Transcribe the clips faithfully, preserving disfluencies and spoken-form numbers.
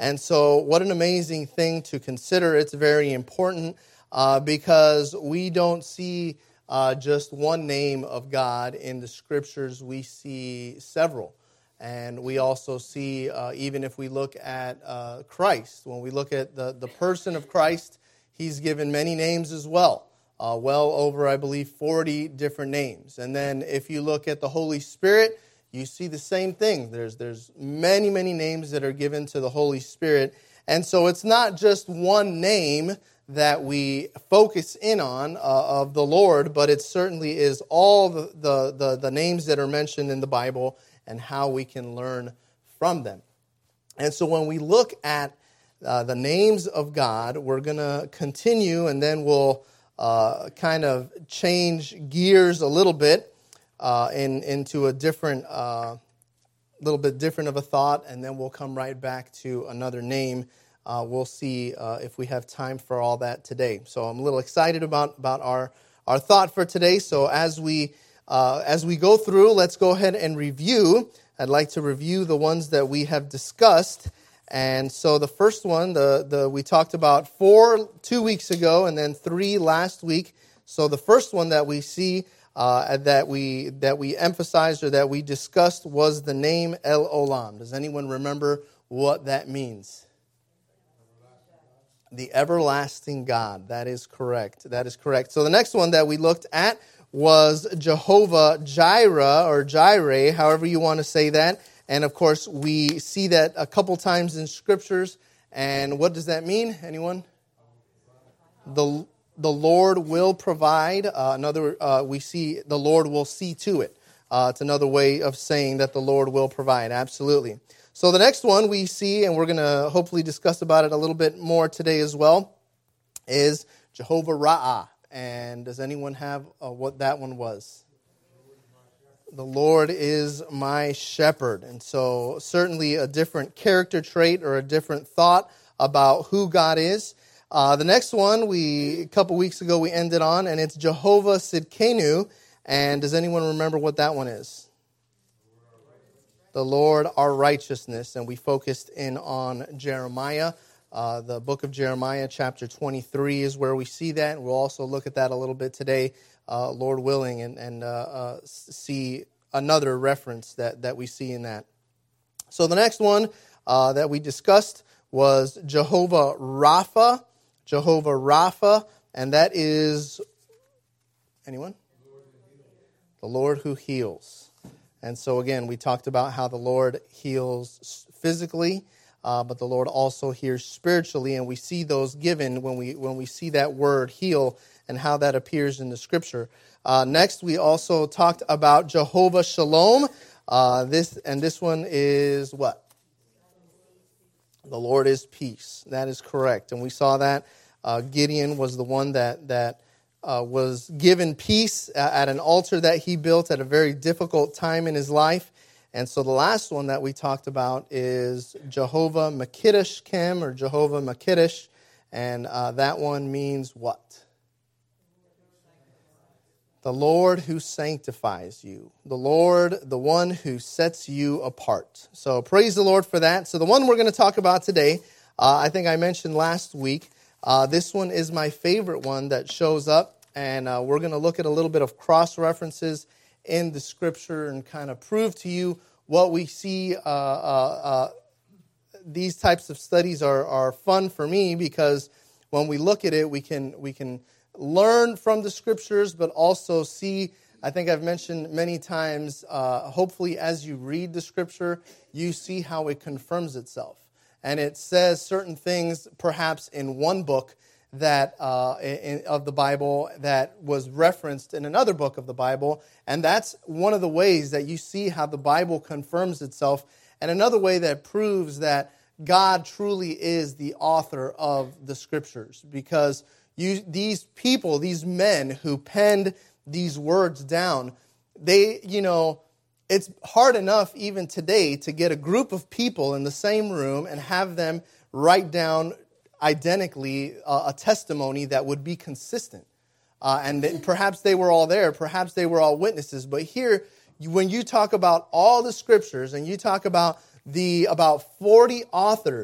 And so what an amazing thing to consider. It's very important uh, because we don't see uh, just one name of God in the Scriptures. We see several. And we also see, uh, even if we look at uh, Christ, when we look at the, the person of Christ, he's given many names as well. Uh, well over, I believe, forty different names. And then if you look at the Holy Spirit, you see the same thing. There's there's many, many names that are given to the Holy Spirit. And so it's not just one name that we focus in on uh, of the Lord, but it certainly is all the, the, the, the names that are mentioned in the Bible and how we can learn from them. And so when we look at uh, the names of God, we're going to continue, and then we'll uh, kind of change gears a little bit. Uh, in, into a different, uh, little bit different of a thought, and then we'll come right back to another name. Uh, we'll see uh, if we have time for all that today. So I'm a little excited about, about our, our thought for today. So as we uh, as we go through, let's go ahead and review. I'd like to review the ones that we have discussed. And so the first one, the the we talked about four two weeks ago, and then three last week. So the first one that we see. Uh, that we that we emphasized or that we discussed was the name El Olam. Does anyone remember what that means? The everlasting God. That is correct. That is correct. So the next one that we looked at was Jehovah Jireh or Jireh, however you want to say that. And of course, we see that a couple times in scriptures. And what does that mean? Anyone? The The Lord will provide. Uh, another, uh, we see the Lord will see to it. Uh, it's another way of saying that the Lord will provide. Absolutely. So the next one we see, and we're going to hopefully discuss about it a little bit more today as well, is Jehovah Ra'ah. And does anyone have uh, what that one was? The Lord is my shepherd. And so certainly a different character trait or a different thought about who God is. Uh, the next one, we a couple weeks ago, we ended on, and it's Jehovah Sidkenu. And does anyone remember what that one is? The Lord, our righteousness. And we focused in on Jeremiah. Uh, the book of Jeremiah, chapter twenty-three, is where we see that. And we'll also look at that a little bit today, uh, Lord willing, and, and uh, uh, see another reference that, that we see in that. So the next one uh, that we discussed was Jehovah Rapha. Jehovah Rapha, and that is, anyone? The Lord who heals. And so again, we talked about how the Lord heals physically, uh, but the Lord also heals spiritually, and we see those given when we when we see that word heal and how that appears in the Scripture. Uh, next, we also talked about Jehovah Shalom. Uh, this and this one is what? The Lord is peace. That is correct. And we saw that uh, Gideon was the one that that uh, was given peace at an altar that he built at a very difficult time in his life. And so the last one that we talked about is Jehovah Makiddush Kem or Jehovah Makiddush. And uh, that one means what? The Lord who sanctifies you. The Lord, the one who sets you apart. So praise the Lord for that. So the one we're going to talk about today, uh, I think I mentioned last week, uh, this one is my favorite one that shows up. And uh, we're going to look at a little bit of cross-references in the Scripture and kind of prove to you what we see. Uh, uh, uh, these types of studies are, are fun for me because when we look at it, we can we can... learn from the Scriptures, but also see, I think I've mentioned many times, uh, hopefully as you read the Scripture, you see how it confirms itself. And it says certain things, perhaps in one book that uh, in, of the Bible that was referenced in another book of the Bible. And that's one of the ways that you see how the Bible confirms itself. And another way that proves that God truly is the author of the Scriptures. Because You, these people, these men who penned these words down, they, you know, it's hard enough even today to get a group of people in the same room and have them write down identically uh, a testimony that would be consistent. Uh, and then perhaps they were all there, perhaps they were all witnesses. But here, when you talk about all the Scriptures and you talk about the about forty authors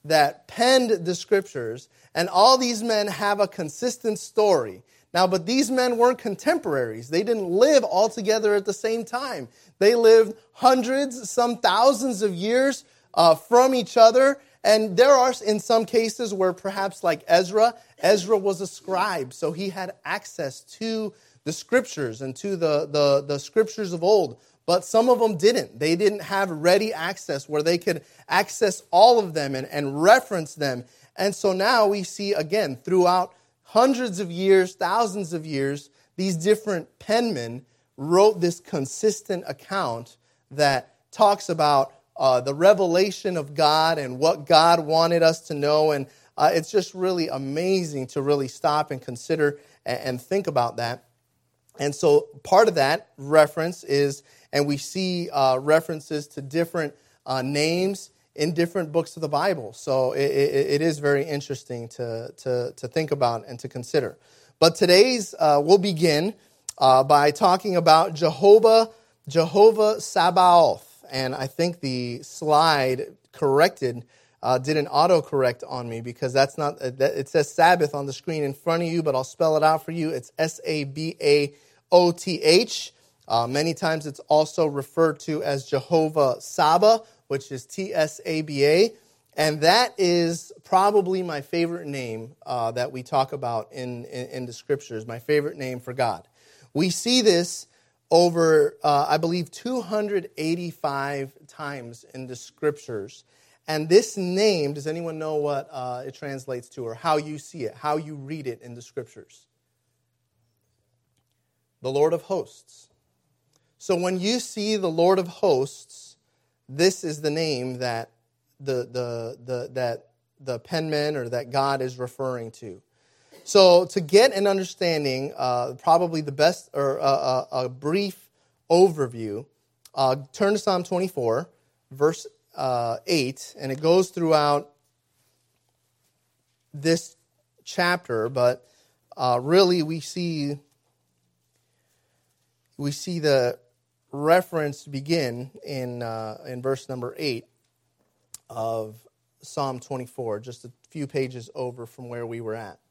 that penned the scriptures, and all these men have a consistent story. Now, but these men weren't contemporaries. They didn't live all together at the same time. They lived hundreds, some thousands of years uh, from each other. And there are in some cases where perhaps like Ezra, Ezra was a scribe, so he had access to the scriptures and to the, the, the scriptures of old. But some of them didn't. They didn't have ready access where they could access all of them and, and reference them. And so now we see, again, throughout hundreds of years, thousands of years, these different penmen wrote this consistent account that talks about uh, the revelation of God and what God wanted us to know. And uh, it's just really amazing to really stop and consider and, and think about that. And so part of that reference is, and we see uh, references to different uh, names in different books of the Bible. So it, it, it is very interesting to, to, to think about and to consider. But today's, uh, we'll begin uh, by talking about Jehovah, Jehovah Sabaoth. And I think the slide corrected, uh, did an autocorrect on me because that's not, it says Sabbath on the screen in front of you, but I'll spell it out for you. It's S A B A O T H. Uh, many times it's also referred to as Jehovah Saba, which is T S A B A. And that is probably my favorite name uh, that we talk about in, in, in the scriptures, my favorite name for God. We see this over, uh, I believe, two hundred eighty-five times in the scriptures. And this name, does anyone know what uh, it translates to or how you see it, how you read it in the scriptures? The Lord of hosts. So when you see the Lord of hosts, this is the name that the the the that the penman or that God is referring to. So to get an understanding, uh, probably the best or uh, a, a brief overview, uh, turn to Psalm twenty-four, verse uh, eight, and it goes throughout this chapter. But uh, really, we see we see the reference begin in uh, in verse number eight of Psalm twenty-four, just a few pages over from where we were at.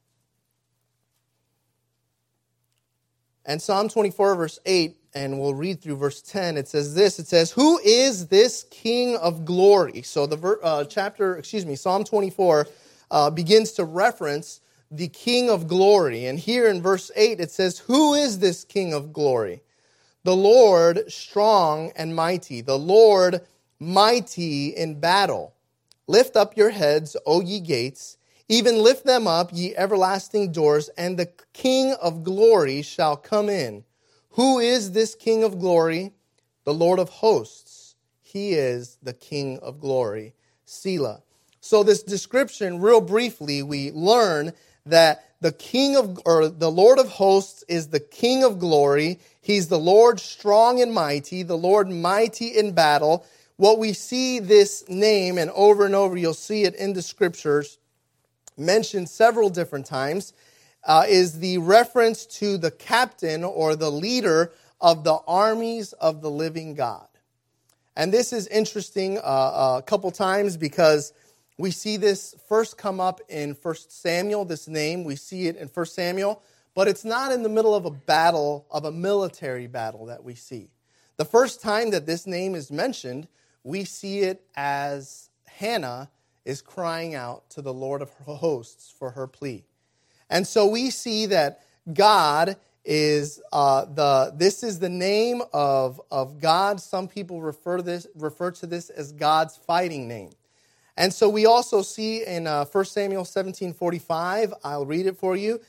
And Psalm twenty-four, verse eight, and we'll read through verse ten, it says this, it says, "Who is this King of glory?" So the ver- uh, chapter, excuse me, Psalm twenty-four uh, begins to reference the King of glory. And here in verse eight, it says, "Who is this King of glory? The Lord strong and mighty, the Lord mighty in battle. Lift up your heads, O ye gates, even lift them up, ye everlasting doors, and the King of glory shall come in. Who is this King of glory? The Lord of hosts. He is the King of glory." Selah. So this description, real briefly, we learn that the King of, or the Lord of hosts is the King of glory. He's the Lord strong and mighty, the Lord mighty in battle. What we see this name, and over and over you'll see it in the scriptures, mentioned several different times, uh, is the reference to the captain or the leader of the armies of the living God. And this is interesting uh, a couple times because we see this first come up in First Samuel, this name. We see it in First Samuel, but it's not in the middle of a battle, of a military battle that we see. The first time that this name is mentioned, we see it as Hannah is crying out to the Lord of hosts for her plea. And so we see that God is uh, the. This is the name of, of God. Some people refer this refer to this as God's fighting name. And so we also see in uh, First Samuel seventeen forty-five, I'll read it for you.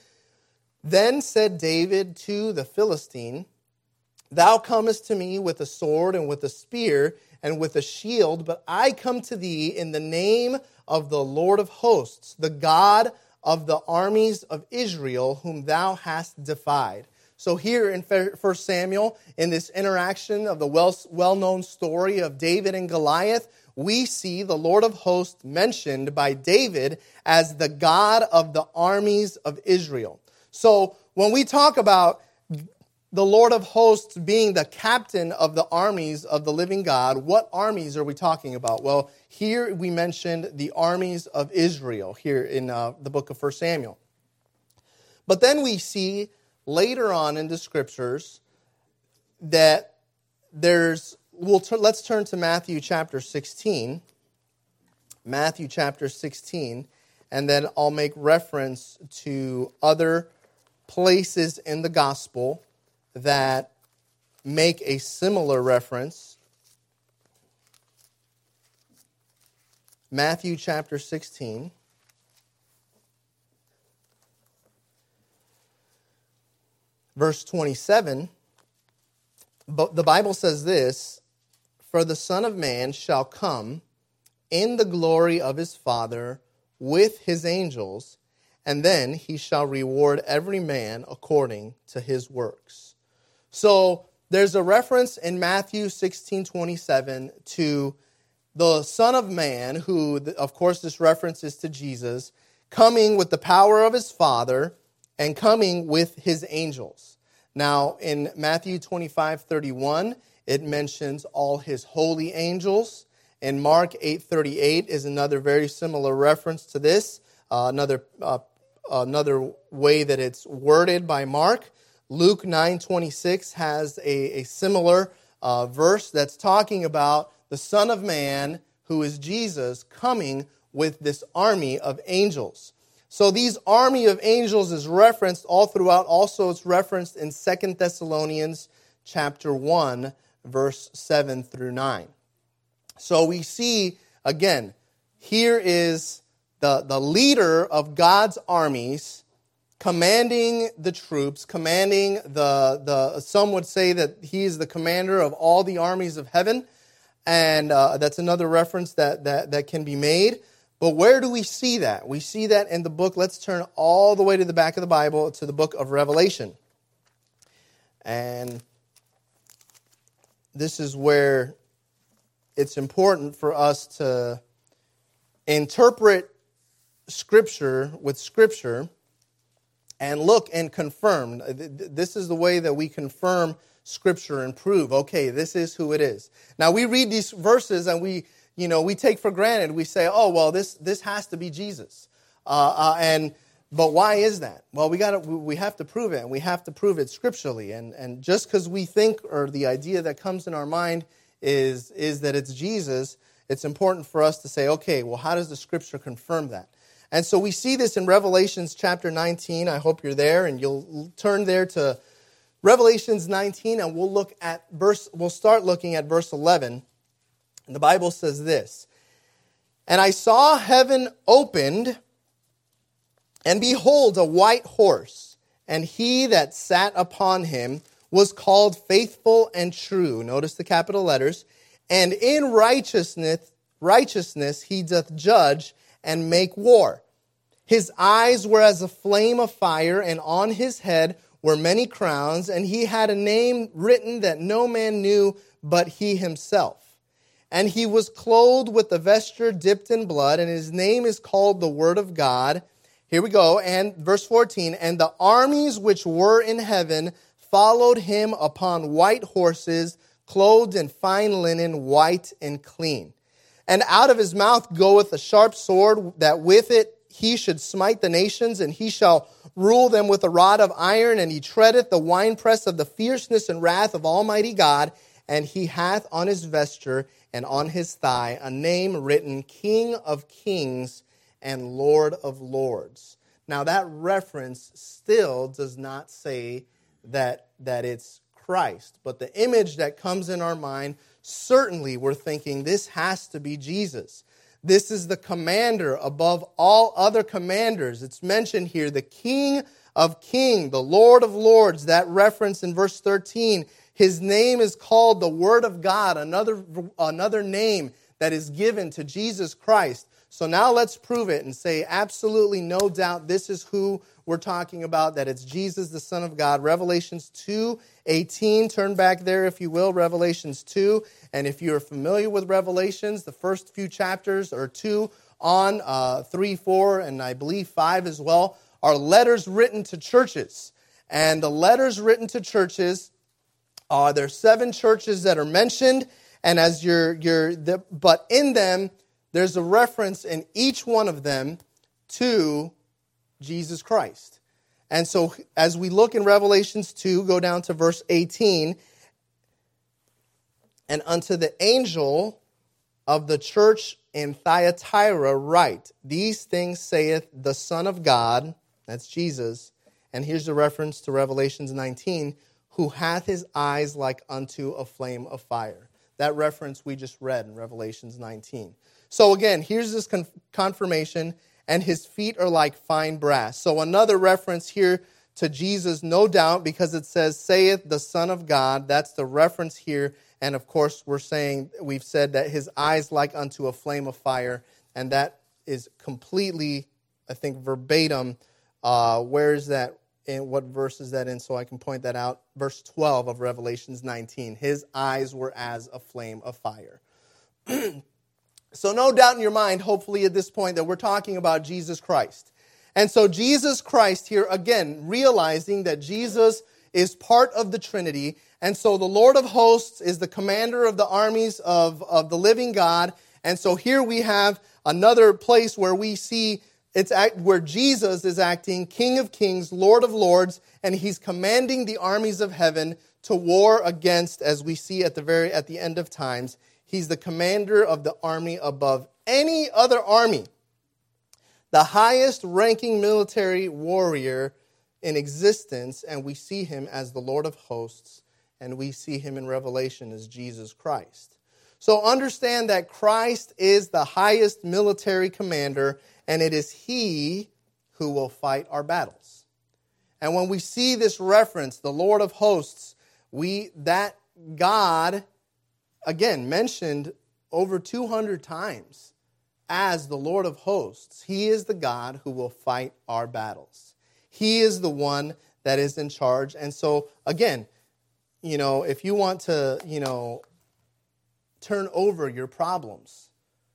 "Then said David to the Philistine, Thou comest to me with a sword and with a spear and with a shield, but I come to thee in the name of the Lord of hosts, the God of the armies of Israel, whom thou hast defied." So here in First Samuel, in this interaction of the well, well-known story of David and Goliath, we see the Lord of hosts mentioned by David as the God of the armies of Israel. So when we talk about the Lord of hosts being the captain of the armies of the living God, what armies are we talking about? Well, here we mentioned the armies of Israel here in uh, the book of First Samuel. But then we see later on in the scriptures that there's, we'll t- let's turn to Matthew chapter sixteen. Matthew chapter sixteen, and then I'll make reference to other places in the gospel that make a similar reference. Matthew chapter sixteen. Verse twenty-seven, but the Bible says this, "For the Son of Man shall come in the glory of his Father with his angels, and then he shall reward every man according to his works." So there's a reference in Matthew sixteen twenty-seven to the Son of Man, who, of course, this reference is to Jesus, coming with the power of his Father and coming with his angels. Now, in Matthew twenty-five thirty-one, it mentions all his holy angels. In Mark eight thirty-eight is another very similar reference to this, uh, another uh, another way that it's worded by Mark. Luke nine twenty-six has a, a similar uh, verse that's talking about the Son of Man, who is Jesus, coming with this army of angels. So these army of angels is referenced all throughout. Also, it's referenced in Second Thessalonians chapter one, verse seven through nine. So we see, again, here is the, the leader of God's armies commanding the troops, commanding the, the, some would say that he is the commander of all the armies of heaven. And uh, that's another reference that, that, that can be made. But where do we see that? We see that in the book, let's turn all the way to the back of the Bible, to the book of Revelation. And this is where it's important for us to interpret Scripture with Scripture and look and confirm. This is the way that we confirm Scripture and prove, okay, this is who it is. Now, we read these verses and we, you know, we take for granted. We say, oh, well, this this has to be Jesus. Uh, uh, and but why is that? Well, we got we have to prove it, and we have to prove it scripturally. And and just because we think, or the idea that comes in our mind is is that it's Jesus, it's important for us to say, okay, well, how does the Scripture confirm that? And so we see this in Revelations chapter nineteen. I hope you're there, and you'll turn there to Revelations nineteen, and we'll look at verse. We'll start looking at verse eleven. And the Bible says this: "And I saw heaven opened, and behold, a white horse, and he that sat upon him was called Faithful and True." Notice the capital letters. "And in righteousness, righteousness he doth judge and make war. His eyes were as a flame of fire, and on his head were many crowns, and he had a name written that no man knew but he himself. And he was clothed with a vesture dipped in blood, and his name is called the Word of God." Here we go. And verse fourteen, "And the armies which were in heaven followed him upon white horses, clothed in fine linen, white and clean. And out of his mouth goeth a sharp sword, that with it he should smite the nations, and he shall rule them with a rod of iron, and he treadeth the winepress of the fierceness and wrath of Almighty God. And he hath on his vesture and on his thigh a name written, King of Kings and Lord of Lords." Now that reference still does not say that, that it's Christ. But the image that comes in our mind, certainly we're thinking this has to be Jesus. This is the commander above all other commanders. It's mentioned here, the King of Kings, the Lord of Lords. That reference in verse thirteen, his name is called the Word of God, another, another name that is given to Jesus Christ. So now let's prove it and say absolutely no doubt this is who we're talking about, that it's Jesus, the Son of God. Revelations two eighteen, turn back there if you will, Revelations two. And if you're familiar with Revelations, the first few chapters or two on, uh, three, four, and I believe five as well, are letters written to churches. And the letters written to churches, uh, there's seven churches that are mentioned, and as you're, you're the, but in them, there's a reference in each one of them to Jesus Christ. And so as we look in Revelations two, go down to verse eighteen, and unto the angel of the church in Thyatira write, these things saith the Son of God, that's Jesus, and here's the reference to Revelations nineteen, who hath his eyes like unto a flame of fire. That reference we just read in Revelations nineteen. So again, here's this con- confirmation, and his feet are like fine brass. So another reference here to Jesus, no doubt, because it says, saith the Son of God. That's the reference here. And of course, we're saying, we've said that his eyes like unto a flame of fire. And that is completely, I think, verbatim. Uh, where is that? In what verse is that in? So I can point that out. Verse twelve of Revelations nineteen. His eyes were as a flame of fire. So no doubt in your mind, hopefully at this point, that we're talking about Jesus Christ. And so Jesus Christ here, again, realizing that Jesus is part of the Trinity. And so the Lord of hosts is the commander of the armies of, of the living God. And so here we have another place where we see it's act, where Jesus is acting King of Kings, Lord of Lords, and he's commanding the armies of heaven to war against, as we see at the very at the end of times. He's the commander of the army above any other army. The highest ranking military warrior in existence, and we see him as the Lord of hosts, and we see him in Revelation as Jesus Christ. So understand that Christ is the highest military commander, and it is he who will fight our battles. And when we see this reference, the Lord of hosts, we that God, again, mentioned over two hundred times as the Lord of hosts. He is the God who will fight our battles. He is the one that is in charge. And so, again, you know, if you want to, you know, turn over your problems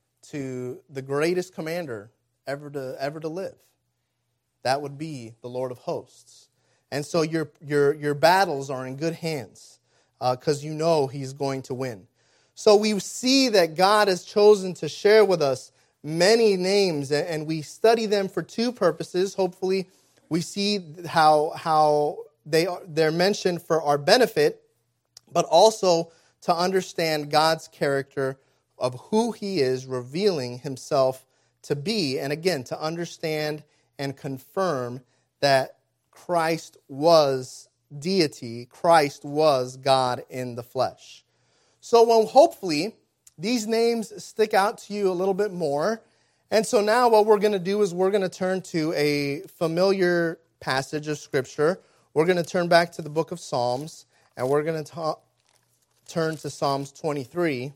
to the greatest commander ever to ever to live, that would be the Lord of hosts. And so your your your battles are in good hands because uh, you know he's going to win. So we see that God has chosen to share with us many names, and we study them for two purposes. Hopefully, we see how how they are they're mentioned for our benefit, but also to understand God's character of who he is, revealing himself to be, and again, to understand and confirm that Christ was deity, Christ was God in the flesh. So well, hopefully, these names stick out to you a little bit more. And so now what we're going to do is we're going to turn to a familiar passage of Scripture. We're going to turn back to the book of Psalms, and we're going to ta- turn to Psalms twenty-three.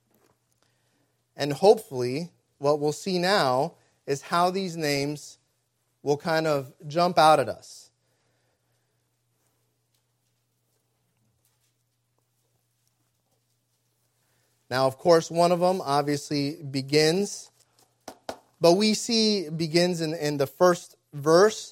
And hopefully, what we'll see now is how these names will kind of jump out at us. Now, of course, one of them obviously begins, but we see begins in, in the first verse.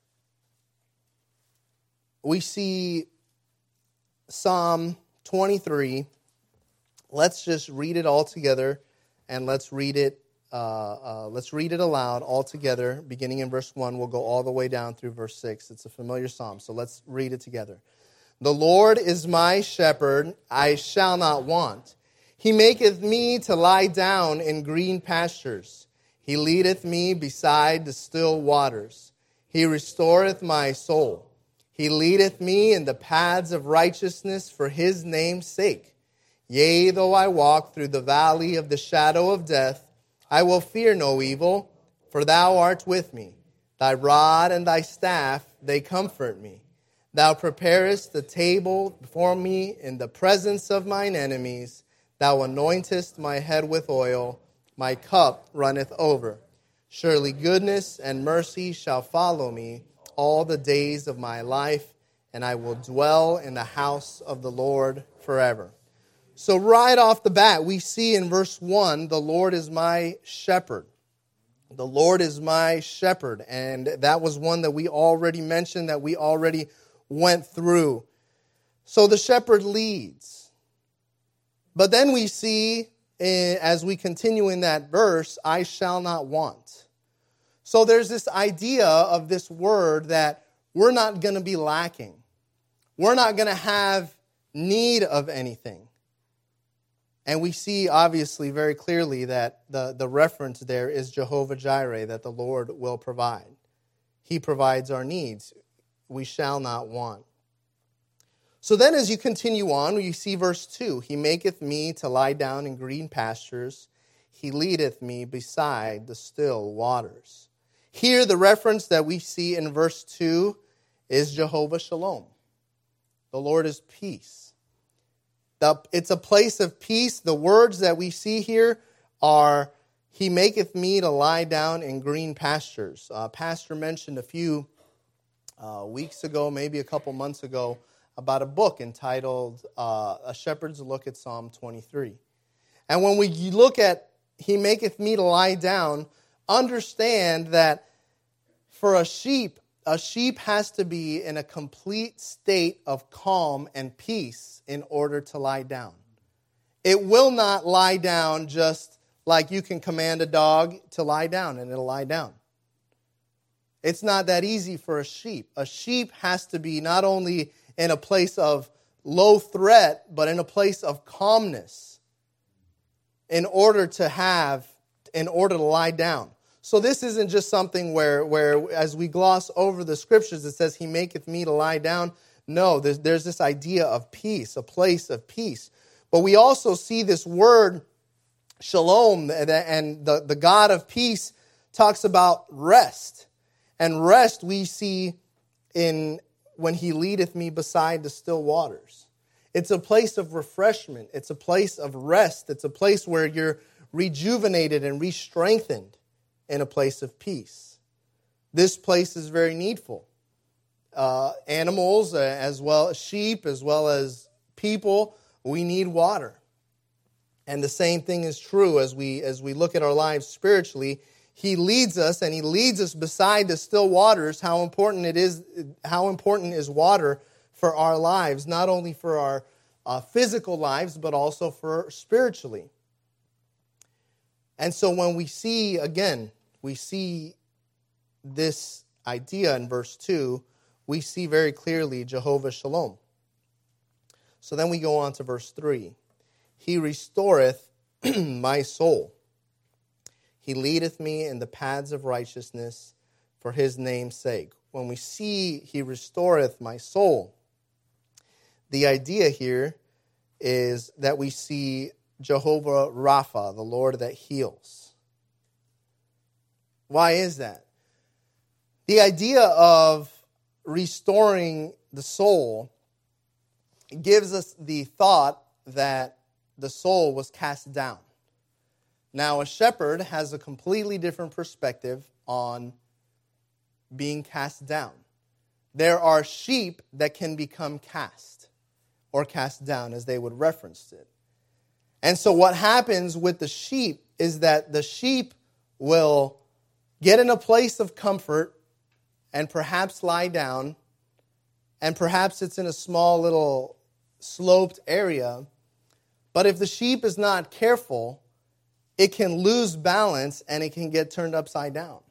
We see Psalm twenty-three. Let's just read it all together, and let's read it. Uh, uh, let's read it aloud all together, beginning in verse one. We'll go all the way down through verse six. It's a familiar psalm, so let's read it together. The Lord is my shepherd; I shall not want. He maketh me to lie down in green pastures. He leadeth me beside the still waters. He restoreth my soul. He leadeth me in the paths of righteousness for his name's sake. Yea, though I walk through the valley of the shadow of death, I will fear no evil, for thou art with me. Thy rod and thy staff, they comfort me. Thou preparest the table before me in the presence of mine enemies. Thou anointest my head with oil, my cup runneth over. Surely goodness and mercy shall follow me all the days of my life, and I will dwell in the house of the Lord forever. So right off the bat, we see in verse one, the Lord is my shepherd. The Lord is my shepherd. And that was one that we already mentioned, that we already went through. So the shepherd leads. But then we see, as we continue in that verse, I shall not want. So there's this idea of this word that we're not going to be lacking. We're not going to have need of anything. And we see, obviously, very clearly that the, the reference there is Jehovah Jireh, that the Lord will provide. He provides our needs. We shall not want. So then as you continue on, you see verse two. He maketh me to lie down in green pastures. He leadeth me beside the still waters. Here, the reference that we see in verse two is Jehovah Shalom. The Lord is peace. The, it's a place of peace. The words that we see here are, He maketh me to lie down in green pastures. Uh, Pastor mentioned a few uh, weeks ago, maybe a couple months ago, about a book entitled uh, A Shepherd's Look at Psalm twenty-three. And when we look at He maketh me to lie down, understand that for a sheep, a sheep has to be in a complete state of calm and peace in order to lie down. It will not lie down just like you can command a dog to lie down and it'll lie down. It's not that easy for a sheep. A sheep has to be not only in a place of low threat, but in a place of calmness in order to have, in order to lie down. So this isn't just something where, where as we gloss over the scriptures, it says, He maketh me to lie down. No, there's, there's this idea of peace, a place of peace. But we also see this word, shalom, and the, the God of peace talks about rest. And rest we see in when He leadeth me beside the still waters. It's a place of refreshment. It's a place of rest. It's a place where you're rejuvenated and re-strengthened in a place of peace. This place is very needful. Uh, animals, uh, as well as sheep, as well as people, we need water. And the same thing is true as we as we look at our lives spiritually. He leads us, and He leads us beside the still waters. How important it is! How important is water for our lives, not only for our uh, physical lives, but also for spiritually. And so, when we see again, we see this idea in verse two. We see very clearly Jehovah Shalom. So then we go on to verse three. He restoreth my soul. He leadeth me in the paths of righteousness for His name's sake. When we see He restoreth my soul, the idea here is that we see Jehovah Rapha, the Lord that heals. Why is that? The idea of restoring the soul gives us the thought that the soul was cast down. Now, a shepherd has a completely different perspective on being cast down. There are sheep that can become cast or cast down, as they would reference it. And so what happens with the sheep is that the sheep will get in a place of comfort and perhaps lie down, and perhaps it's in a small little sloped area. But if the sheep is not careful, it can lose balance and it can get turned upside down.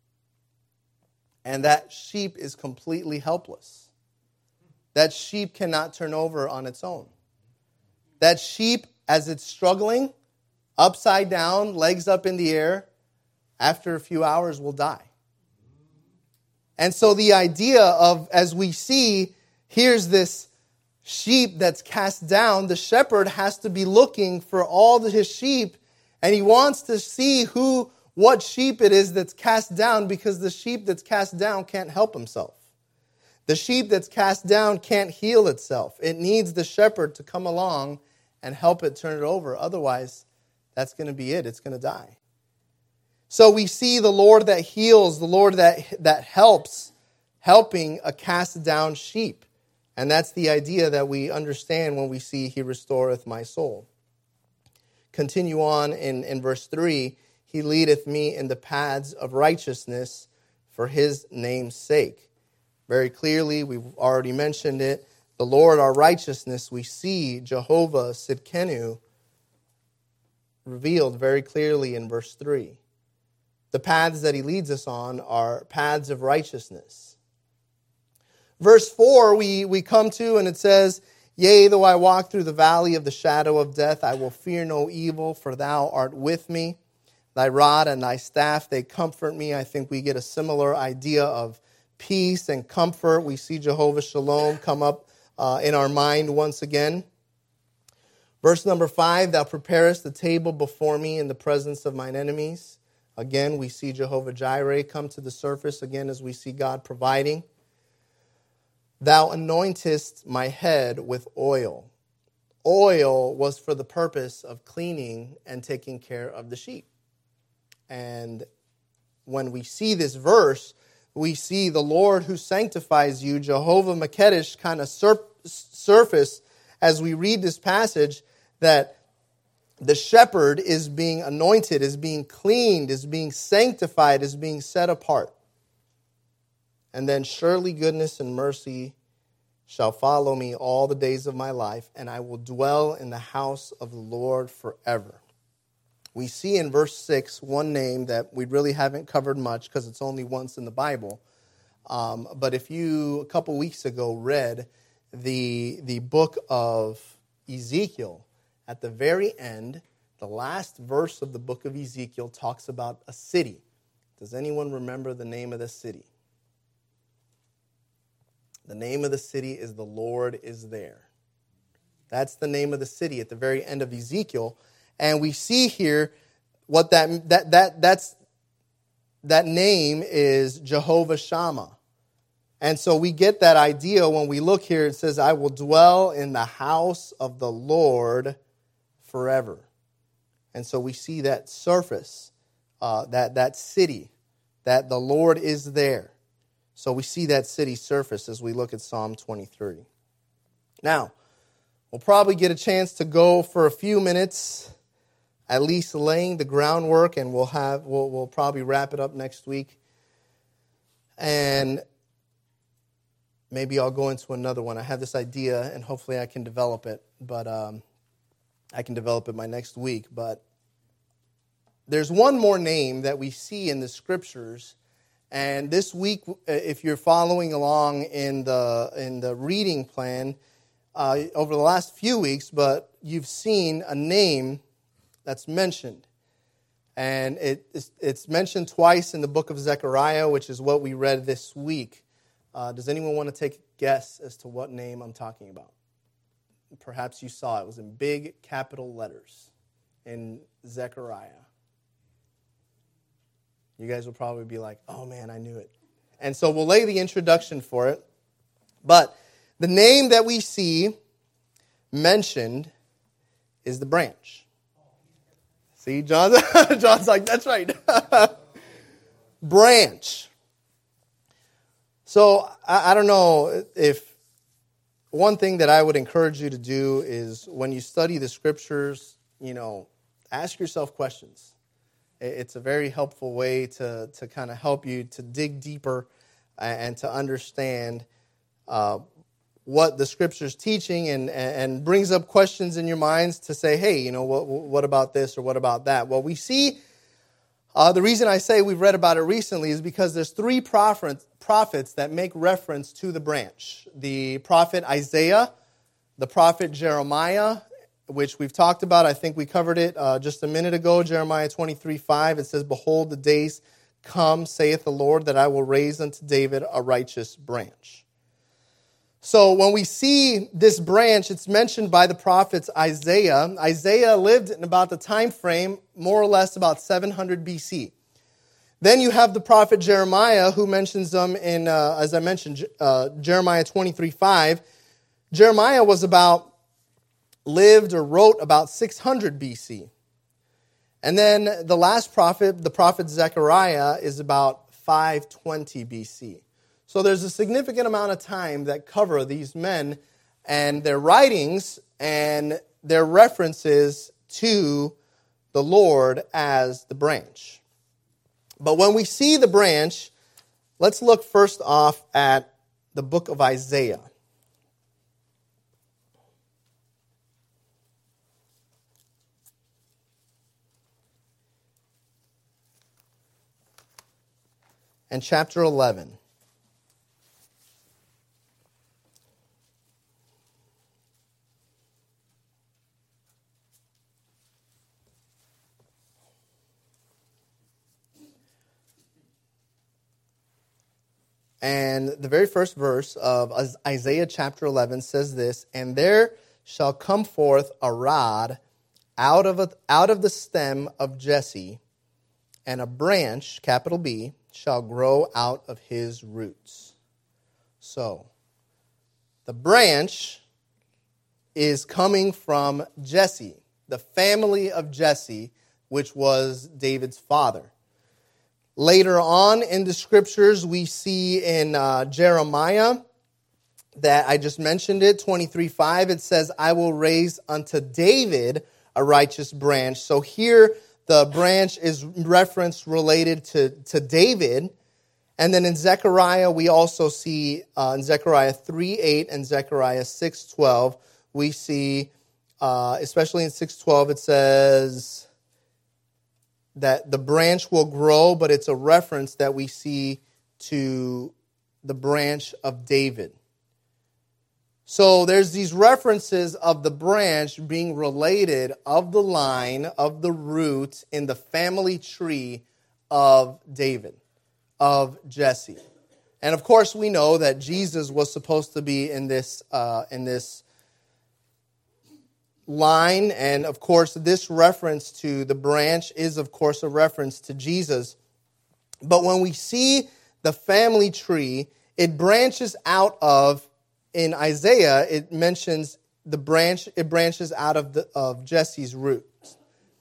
And that sheep is completely helpless. That sheep cannot turn over on its own. That sheep, as it's struggling, upside down, legs up in the air, after a few hours will die. And so the idea of, as we see, here's this sheep that's cast down. The shepherd has to be looking for all of his sheep, and he wants to see who, what sheep it is that's cast down, because the sheep that's cast down can't help himself. The sheep that's cast down can't heal itself. It needs the shepherd to come along and help it turn it over. Otherwise, that's going to be it. It's going to die. So we see the Lord that heals, the Lord that, that helps, helping a cast down sheep. And that's the idea that we understand when we see He restoreth my soul. Continue on in, in verse three. He leadeth me in the paths of righteousness for His name's sake. very clearly. We've already mentioned it. The Lord, our righteousness, we see Jehovah Sidkenu revealed very clearly in verse three. The paths that he leads us on are paths of righteousness. Verse four, we, we come to, and it says, Yea, though I walk through the valley of the shadow of death, I will fear no evil, for thou art with me. Thy rod and thy staff, they comfort me. I think we get a similar idea of peace and comfort. We see Jehovah Shalom come up uh, in our mind once again. Verse number five, Thou preparest the table before me in the presence of mine enemies. Again, we see Jehovah Jireh come to the surface, again, as we see God providing. Thou anointest my head with oil. Oil was for the purpose of cleaning and taking care of the sheep. And when we see this verse, we see the Lord who sanctifies you, Jehovah Makedesh, kind of sur- surface as we read this passage, that the shepherd is being anointed, is being cleaned, is being sanctified, is being set apart. And then surely goodness and mercy shall follow me all the days of my life, and I will dwell in the house of the Lord forever. We see in verse six one name that we really haven't covered much because it's only once in the Bible. Um, but if you, a couple weeks ago, read the, the book of Ezekiel, at the very end, the last verse of the book of Ezekiel talks about a city. Does anyone remember the name of the city? The name of the city is The Lord is There. That's the name of the city at the very end of Ezekiel. And we see here what that that that that's that name is Jehovah Shammah. And so we get that idea when we look here. It says, I will dwell in the house of the Lord forever. And so we see that surface, uh, that, that city, that the Lord is there. So we see that city surface as we look at Psalm twenty-three. Now, we'll probably get a chance to go for a few minutes, at least laying the groundwork, and we'll have we'll, we'll probably wrap it up next week. And maybe I'll go into another one. I have this idea, and hopefully I can develop it, but um, I can develop it by next week. But there's one more name that we see in the Scriptures, and this week, if you're following along in the in the reading plan uh, over the last few weeks, but you've seen a name that's mentioned. And it, it's, it's mentioned twice in the book of Zechariah, which is what we read this week. Uh, does anyone want to take a guess as to what name I'm talking about? Perhaps you saw it. It was in big capital letters in Zechariah. You guys will probably be like, oh man, I knew it. And so we'll lay the introduction for it. But the name that we see mentioned is the branch. See, John, John's like, that's right. Branch. So I, I don't know if one thing that I would encourage you to do is when you study the Scriptures, you know, ask yourself questions. It's a very helpful way to, to kind of help you to dig deeper and to understand uh, what the Scripture's teaching, and, and brings up questions in your minds to say, hey, you know, what, what about this or what about that? Well, we see, uh, the reason I say we've read about it recently is because there's three prophets, prophets that make reference to the branch. The prophet Isaiah, the prophet Jeremiah, which we've talked about. I think we covered it uh, just a minute ago, Jeremiah twenty-three five. It says, Behold, the days come, saith the Lord, that I will raise unto David a righteous branch. So when we see this branch, it's mentioned by the prophets Isaiah. Isaiah lived in about the time frame, more or less about seven hundred B C. Then you have the prophet Jeremiah, who mentions them in, uh, as I mentioned, uh, Jeremiah twenty-three five. Jeremiah was about lived or wrote about six hundred B C. And then the last prophet, the prophet Zechariah, is about five twenty B C. So there's a significant amount of time that cover these men and their writings and their references to the Lord as the branch. But when we see the branch, let's look first off at the book of Isaiah. And chapter eleven. And the very first verse of Isaiah chapter eleven says this, "And there shall come forth a rod out of, a, out of the stem of Jesse, and a branch," capital B, "shall grow out of his roots." So, the branch is coming from Jesse, the family of Jesse, which was David's father. Later on in the scriptures, we see in uh, Jeremiah that I just mentioned it, twenty-three five, it says, "I will raise unto David a righteous branch." So here the branch is referenced related to, to David. And then in Zechariah, we also see, uh, in Zechariah three eight and Zechariah six twelve, we see, uh, especially in six twelve, it says that the branch will grow, but it's a reference that we see to the branch of David. So there's these references of the branch being related of the line, of the root in the family tree of David, of Jesse. And of course we know that Jesus was supposed to be in this uh, in this line, and of course this reference to the branch is of course a reference to Jesus. But when we see the family tree, it branches out of, in Isaiah it mentions the branch, it branches out of the of Jesse's roots.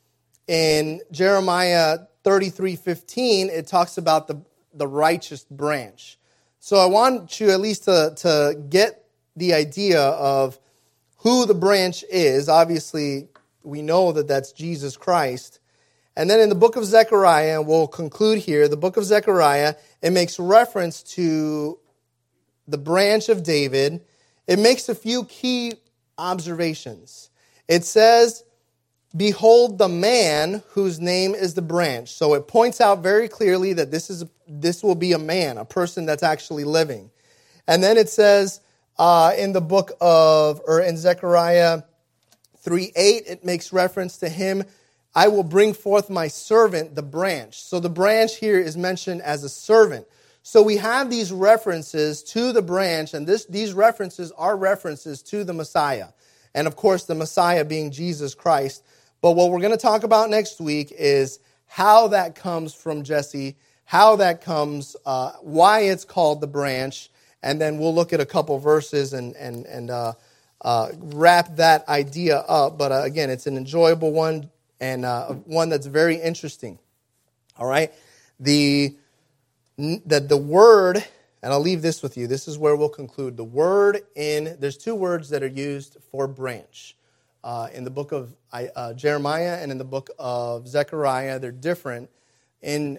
In Jeremiah thirty-three fifteen it talks about the the righteous branch. So I want you at least to, to get the idea of who the branch is. Obviously, we know that that's Jesus Christ. And then in the book of Zechariah, and we'll conclude here, the book of Zechariah, it makes reference to the branch of David. It makes a few key observations. It says, "Behold the man whose name is the branch." So it points out very clearly that this is this will be a man, a person that's actually living. And then it says, Uh, in the book of, or in Zechariah three eight, it makes reference to him, "I will bring forth my servant, the branch." So the branch here is mentioned as a servant. So we have these references to the branch, and this, these references are references to the Messiah. And of course, the Messiah being Jesus Christ. But what we're going to talk about next week is how that comes from Jesse, how that comes, uh, why it's called the branch. And then we'll look at a couple verses and and and uh, uh, wrap that idea up. But uh, again, it's an enjoyable one and uh, one that's very interesting. All right, the the the word, and I'll leave this with you. This is where we'll conclude. The word in there's two words that are used for branch uh, in the book of uh, Jeremiah and in the book of Zechariah. They're different. In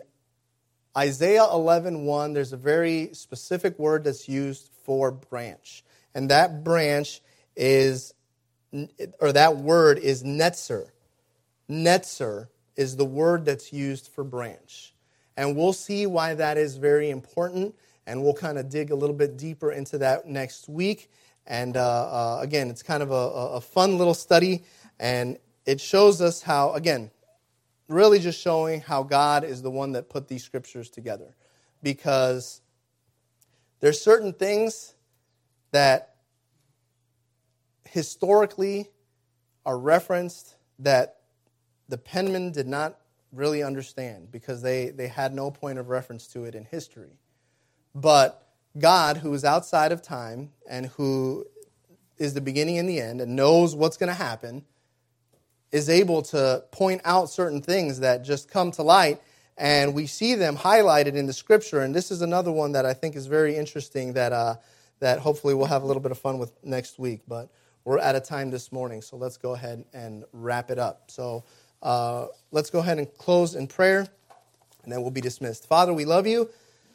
Isaiah eleven one, there's a very specific word that's used for branch. And that branch is, or that word is netzer. Netzer is the word that's used for branch. And we'll see why that is very important, and we'll kind of dig a little bit deeper into that next week. And uh, uh, again, it's kind of a, a fun little study, and it shows us how, again, really just showing how God is the one that put these scriptures together. Because there's certain things that historically are referenced that the penman did not really understand because they, they had no point of reference to it in history. But God, who is outside of time and who is the beginning and the end and knows what's going to happen, is able to point out certain things that just come to light, and we see them highlighted in the scripture. And this is another one that I think is very interesting that uh, that hopefully we'll have a little bit of fun with next week. But we're out of time this morning, so let's go ahead and wrap it up. So uh, let's go ahead and close in prayer, and then we'll be dismissed. Father, we love you.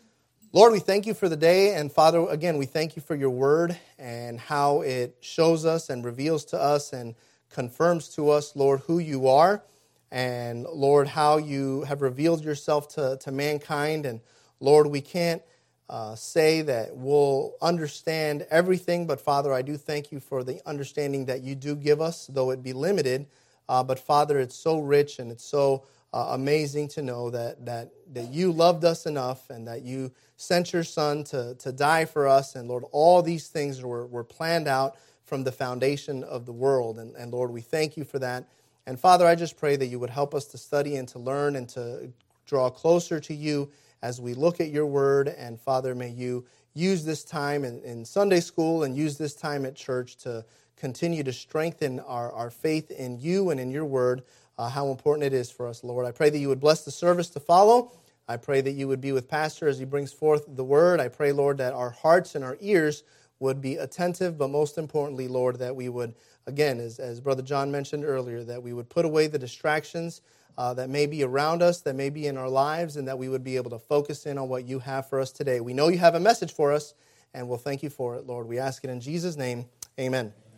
Lord, we thank you for the day, and Father, again, we thank you for your word and how it shows us and reveals to us and confirms to us, Lord, who you are, and Lord, how you have revealed yourself to, to mankind. And Lord, we can't uh, say that we'll understand everything, but Father, I do thank you for the understanding that you do give us, though it be limited. Uh, but Father, it's so rich and it's so uh, amazing to know that that that you loved us enough and that you sent your Son to, to die for us. And Lord, all these things were, were planned out from the foundation of the world. And, and Lord, we thank you for that. And Father, I just pray that you would help us to study and to learn and to draw closer to you as we look at your word. And Father, may you use this time in, in Sunday school and use this time at church to continue to strengthen our, our faith in you and in your word, uh, how important it is for us, Lord. I pray that you would bless the service to follow. I pray that you would be with Pastor as he brings forth the word. I pray, Lord, that our hearts and our ears would be attentive, but most importantly, Lord, that we would, again, as, as Brother John mentioned earlier, that we would put away the distractions uh, that may be around us, that may be in our lives, and that we would be able to focus in on what you have for us today. We know you have a message for us, and we'll thank you for it, Lord. We ask it in Jesus' name. Amen.